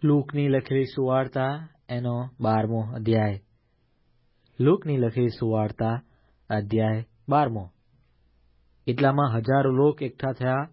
લૂકની લખેલી સુવાર્તા એનો 12મો અધ્યાય. લૂકની લખેલી સુવાર્તા અધ્યાય 12. એટલામાં હજારો લોક એકઠા થયા,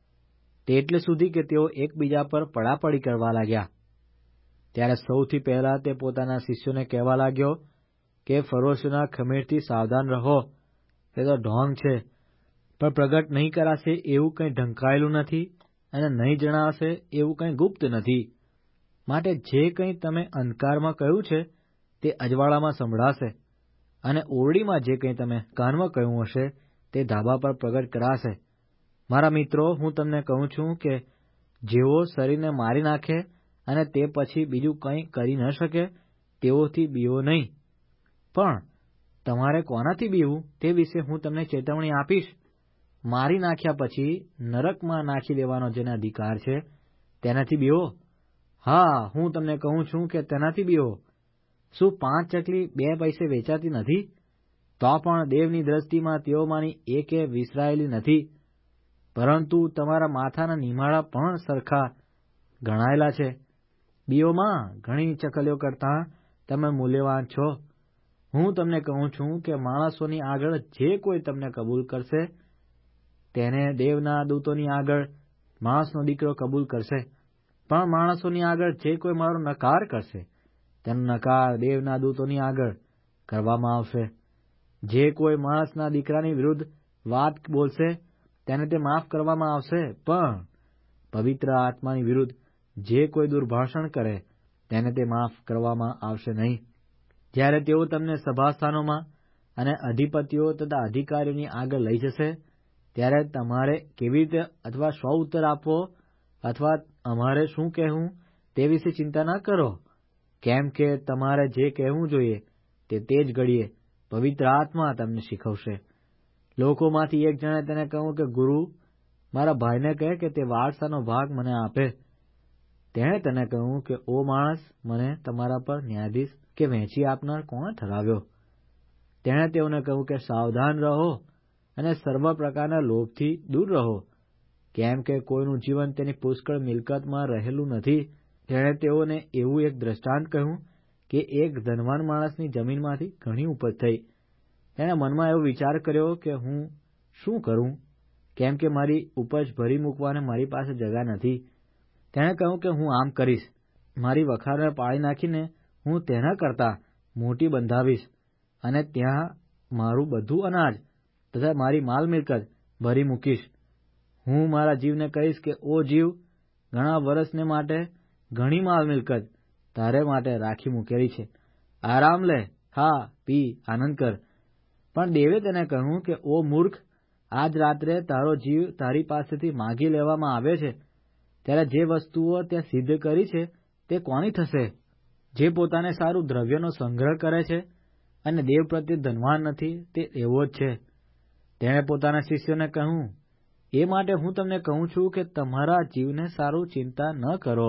તે એટલે સુધી કે તેઓ એકબીજા પર પડાપડી કરવા લાગ્યા. ત્યારે સૌથી પહેલા તે પોતાના શિષ્યોને કહેવા લાગ્યો કે ફરોશીઓના ખમીરથી સાવધાન રહો. તે તો ઢોંગ છે, પણ પ્રગટ નહીં કરાશે એવું કંઈ ઢંકાયેલું નથી, અને નહીં જણાશે એવું કંઈ ગુપ્ત નથી. માટે જે કંઈ તમે અંધકારમાં કહ્યું છે તે અજવાળામાં સંભળાશે, અને ઓરડીમાં જે કંઈ તમે કાનમાં કહ્યું હશે તે ધાબા પર પ્રગટ કરાશે. મારા મિત્રો, હું તમને કહું છું કે જેઓ શરીરને મારી નાખે અને તે પછી બીજું કંઈ કરી ન શકે તેઓથી બીવો નહીં. પણ તમારે કોનાથી બીવું તે વિશે હું તમને ચેતવણી આપીશ. મારી નાખ્યા પછી નરકમાં નાખી દેવાનો જેને અધિકાર છે તેનાથી બીવો. હા, હું તમને કહું છું કે તેનાથી બીવો. શું 5 ચકલી 2 પૈસે વેચાતી નથી? તો પણ દેવની દ્રષ્ટિમાં તેઓમાંની એકે વિસરાયેલી નથી. પરંતુ તમારા માથાના નિમાળા પણ સરખા ગણાયેલા છે. બીઓમાં ઘણી ચકલીઓ કરતાં તમે મૂલ્યવાન છો. હું તમને કહું છું કે માણસોની આગળ જે કોઈ તમને કબૂલ કરશે તેને દેવના દૂતોની આગળ માણસનો દીકરો કબૂલ કરશે. પણ માણસોની આગળ જે કોઈ મારો નકાર કરશે તેનો નકાર દેવના દૂતોની આગળ કરવામાં આવશે. જે કોઈ માણસના દીકરાની વિરુદ્ધ વાત બોલશે તેને તે માફ કરવામાં આવશે, પણ પવિત્ર આત્માની વિરુદ્ધ જે કોઈ દુર્ભાષણ કરે તેને તે માફ કરવામાં આવશે નહીં. જ્યારે તેઓ તમને સભાસ્થાનોમાં અને અધિપતિઓ તથા અધિકારીઓની આગળ લઈ જશે ત્યારે તમારે કેવી રીતે અથવા શો ઉત્તર આપવો અથવા અમારે શું કહેવું તે વિશે ચિંતા ન કરો, કેમ કે તમારે જે કહેવું જોઈએ તે જ ઘડીએ પવિત્ર આત્મા તમને શીખવશે. લોકોમાંથી એક જણે તેને કહ્યું કે ગુરુ, મારા ભાઈને કહે કે તે વારસાનો ભાગ મને આપે. તેણે તેને કહ્યું કે ઓ માણસ, મને તમારા પર ન્યાયાધીશ કે વહેંચી આપનાર કોણે ઠરાવ્યો? તેણે તેઓને કહ્યું કે સાવધાન રહો અને સર્વ પ્રકારના લોભથી દૂર રહો, કેમ કે કોઈનું જીવન તેની પુષ્કળ મિલકતમાં રહેલું નથી. તેણે તેઓને એવું એક દ્રષ્ટાંત કહ્યું કે એક ધનવાન માણસની જમીનમાંથી ઘણી ઉપજ થઈ. તેણે મનમાં એવો વિચાર કર્યો કે હું શું કરું, કેમ કે મારી ઉપજ ભરી મૂકવાને મારી પાસે જગા નથી. તેણે કહ્યું કે હું આમ કરીશ, મારી વખારને પાડી નાખીને હું તેના કરતાં મોટી બંધાવીશ અને ત્યાં મારું બધું અનાજ તથા મારી માલ મિલકત ભરી મૂકીશ. હું મારા જીવને કહીશ કે ઓ જીવ, ઘણા વર્ષને માટે ઘણી માલ મિલકત તારે માટે રાખી મૂકેલી છે. આરામ લે, ખા, પી, આનંદ કર. પણ દેવે તેને કહ્યું કે ઓ મૂર્ખ, આજ રાત્રે તારો જીવ તારી પાસેથી માગી લેવામાં આવે છે. ત્યારે જે વસ્તુઓ ત્યાં સિદ્ધ કરી છે તે કોની થશે? જે પોતાને સારું દ્રવ્યનો સંગ્રહ કરે છે અને દેવ પ્રત્યે ધનવાન નથી તે એવો જ છે. તેણે પોતાના શિષ્યોને કહ્યું, એ માટે હું તમને કહું છું કે તમારા જીવને સારું ચિંતા ન કરો,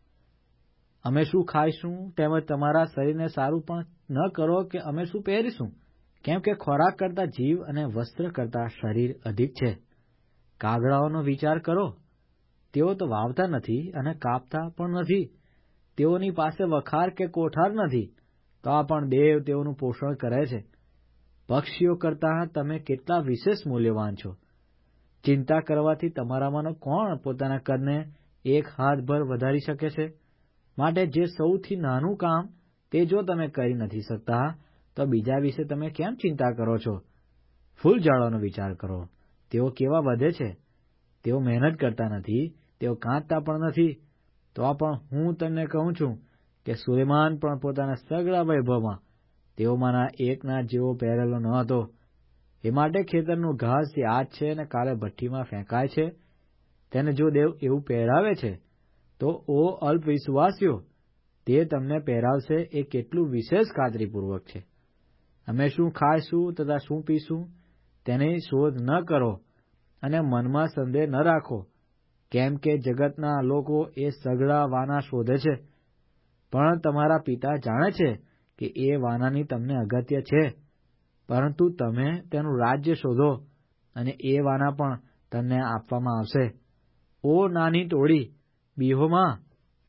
અમે શું ખાઈશું, તેમજ તમારા શરીરને સારું પણ ન કરો કે અમે શું પહેરીશું. કેમ કે ખોરાક કરતાં જીવ અને વસ્ત્ર કરતાં શરીર અધિક છે. કાગડાઓનો વિચાર કરો, તેઓ તો વાવતા નથી અને કાપતા પણ નથી, તેઓની પાસે વખાર કે કોઠાર નથી, તો પણ દેવ તેઓનું પોષણ કરે છે. પક્ષીઓ કરતાં તમે કેટલા વિશેષ મૂલ્યવાન છો. ચિંતા કરવાથી તમારામાંનો કોણ પોતાના કદને 1 હાથભર વધારી શકે છે? માટે જે સૌથી નાનું કામ તે જો તમે કરી નથી શકતા તો બીજા વિશે તમે કેમ ચિંતા કરો છો? ફૂલઝાડોનો વિચાર કરો, તેઓ કેવા વધે છે, તેઓ મહેનત કરતા નથી, તેઓ કાંતતા પણ નથી. તો પણ હું તમને કહું છું કે સુલેમાન પણ પોતાના સગળા વૈભવમાં તેઓમાંના એકના જેવો પહેરેલો ન હતો. એ માટે ખેતરનું ઘાસ જે આજ છે અને કાલે ભઠ્ઠીમાં ફેંકાય છે, તેને જો દેવ એવું પહેરાવે છે, તો ઓ અલ્પ વિશ્વાસીઓ, તે તમને પહેરાવશે એ કેટલું વિશેષ ખાતરીપૂર્વક છે. અમે શું ખાઈશું તથા શું પીશું તેની શોધ ન કરો અને મનમાં સંદેહ ન રાખો, કેમ કે જગતના લોકો એ સઘળા વાના શોધે છે. પણ તમારા પિતા જાણે છે કે એ વાનાની તમને અગત્ય છે. પરંતુ તમે તેનું રાજ્ય શોધો અને એ વાના પણ તમને આપવામાં આવશે. ઓ નાની ટોળી, બીહોમાં,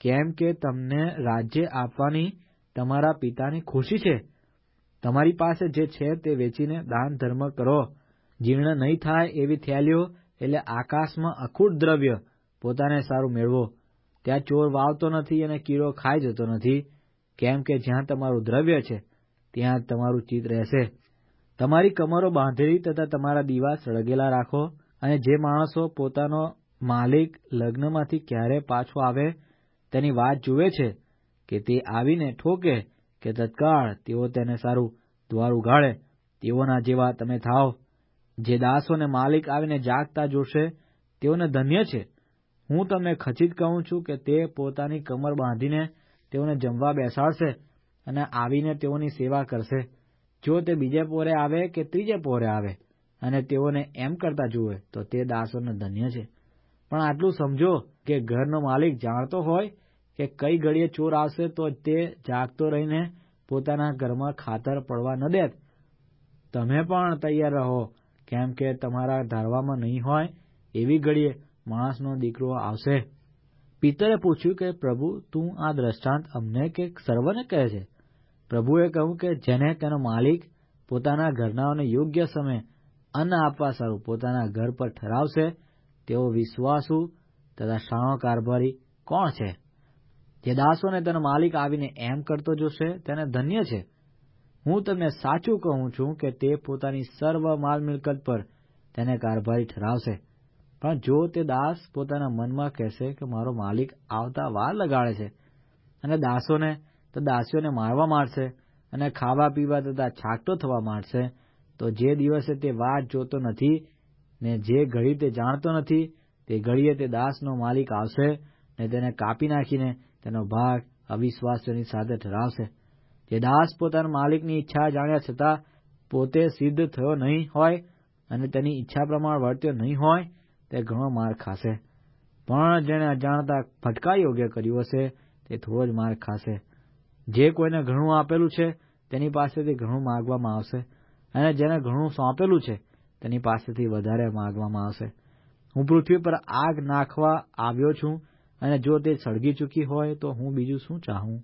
કેમ કે તમને રાજ્ય આપવાની તમારા પિતાની ખુશી છે. તમારી પાસે જે છે તે વેચીને દાન ધર્મ કરો. જીર્ણ નહીં થાય એવી થેલીઓ એટલે આકાશમાં અખૂટ દ્રવ્ય પોતાને સારું મેળવો. ત્યાં ચોર વાવતો નથી અને કીડો ખાઈ જતો નથી. કેમ કે જ્યાં તમારું દ્રવ્ય છે ત્યાં તમારું ચિત્ત રહેશે. તમારી કમરો બાંધેલી તથા તમારા દીવા સળગેલા રાખો. અને જે માણસો પોતાનો માલિક લગ્નમાંથી ક્યારે પાછો આવે તેની વાત જુએ છે કે તે આવીને ઠોકે કે તત્કાળ તેઓ તેને સારું દ્વાર ઉઘાડે, તેઓના જેવા તમે થાઓ. જે દાસોને માલિક આવીને જાગતા જોશે તેઓને ધન્ય છે. હું તમને ખચિત કહું છું કે તે પોતાની કમર બાંધીને તેઓને જમવા બેસાડશે અને આવીને તેઓની સેવા કરશે. જો તે બીજે પહોરે આવે કે ત્રીજે પહોરે આવે અને તેઓને એમ કરતા જુએ તો તે દાસોને ધન્ય છે. પણ આટલું સમજો કે ઘરનો માલિક જાણતો હોય કે કઈ ઘડીએ ચોર આવશે તો તે જાગતો રહીને પોતાના ઘરમાં ખાતર પડવા ન દેત. તમે પણ તૈયાર રહો, કેમ કે તમારા ધારવામાં નહીં હોય એવી ઘડીએ માણસનો દીકરો આવશે. પિતરે પૂછ્યું કે પ્રભુ, તું આ દ્રષ્ટાંત અમને કે સર્વને કહે છે? પ્રભુએ કહ્યું કે જેને તેનો માલિક પોતાના ઘરનાઓને યોગ્ય સમયે અન્ન આપવા સારું પોતાના ઘર પર ઠરાવશે તેવો વિશ્વાસુ તથા શાણો કારભારી કોણ છે? જે દાસોને તેનો માલિક આવીને એમ કરતો જોશે તેને ધન્ય છે. હું તમને સાચું કહું છું કે તે પોતાની સર્વ માલ મિલકત પર તેને કારભારી ઠરાવશે. પણ જો તે દાસ પોતાના મનમાં કહેશે કે મારો માલિક આવતા વાર લગાડે છે અને દાસોને તો દાસીઓને મારવા માંડશે અને ખાવા પીવા તથા છાકટો થવા માંડશે, તો જે દિવસે તે વાટ જોતો નથી ને જે ઘડી તે જાણતો નથી તે ઘડીએ તે દાસનો માલિક આવશે ને તેને કાપી નાખીને તેનો ભાગ અવિશ્વાસીઓની સાથે ઠરાવશે. જે દાસ પોતાના માલિકની ઈચ્છા જાણ્યા છતાં પોતે સિદ્ધ થયો નહીં હોય અને તેની ઈચ્છા પ્રમાણે વર્ત્યો નહીં હોય તે ઘણો માર ખાશે. પણ જેણે અજાણતા ફટકા યોગ્ય કર્યું હશે તે થોડો જ માર ખાશે. જે કોઈને ઘણું આપેલું છે તેની પાસેથી ઘણું માંગવામાં આવશે અને જેને ઘણું સોંપેલું છે તેની પાસેથી વધારે માંગવામાં આવશે. હું પૃથ્વી પર આગ નાખવા આવ્યો છું અને જો તે સળગી ચૂકી હોય તો હું બીજું શું ચાહું?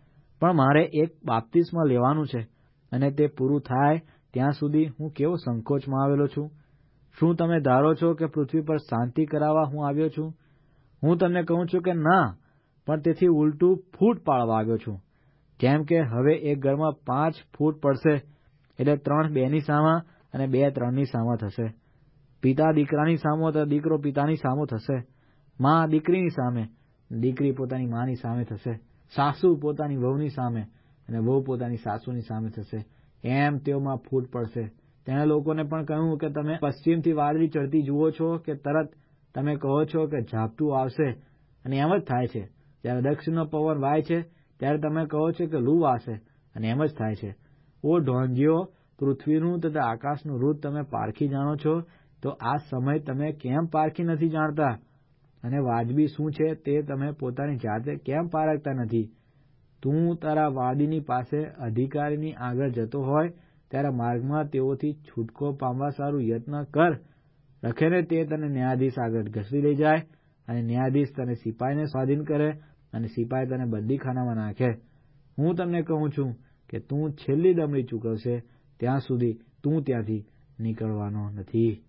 પણ મારે એક બાપ્તિસ્મા લેવાનું છે અને તે પૂરું થાય ત્યાં સુધી હું કેવો સંકોચમાં આવેલો છું. શું તમે ધારો છો કે પૃથ્વી પર શાંતિ કરાવવા હું આવ્યો છું? હું તમને કહું છું કે ના, પણ તેથી ઉલટું ફૂટ પાડવા આવ્યો છું. જેમ કે હવે એક ઘરમાં 5 ફૂટ પડશે એટલે 3 2ની સામા અને 2 3ની સામા થશે. પિતા દીકરાની સામો તો દીકરો પિતાની સામો થશે. મા દીકરીની સામે, દીકરી પોતાની માની સામે થશે. સાસુ પોતાની વહુની સામે અને વહુ પોતાની સાસુની સામે થશે. એમ તેઓમાં ફૂટ પડશે. તેણે લોકોને પણ કહ્યું કે તમે પશ્ચિમથી વાદળી ચડતી જુઓ છો કે તરત તમે કહો છો કે ઝાપટું આવશે અને એમ જ થાય છે. જ્યારે દક્ષિણનો પવન વાય છે ત્યારે તમે કહો છો કે લૂ વાશે અને એમ જ થાય છે. ઓ ઢોંગીઓ, પૃથ્વીનું તથા આકાશનું ઋત તમે પારખી જાણો છો તો આ સમય તમે કેમ પારખી નથી જાણતા? અને વાજબી શું છે તે તમે પોતાની જાતે કેમ પારખતા નથી? તું તારા વાડીની પાસે અધિકારીની આગળ જતો હોય ત્યારે માર્ગમાં તેઓથી છૂટકો પામવા સારું યત્ન કર. રખેને તે તને ન્યાયાધીશ આગળ ઘસી લઈ જાય અને ન્યાયાધીશ તને સિપાહીને સ્વાધીન કરે અને સિપાહી તને બંદીખાનામાં નાખે. હું તમને કહું છું કે તું છેલ્લી દમડી ચૂકવશે ત્યાં સુધી તું ત્યાંથી નીકળવાનો નથી.